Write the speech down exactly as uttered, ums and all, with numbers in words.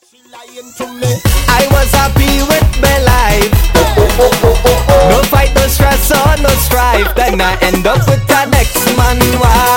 I was happy with my life. No fight, no stress, or no strife. Then I end up with the next man wife.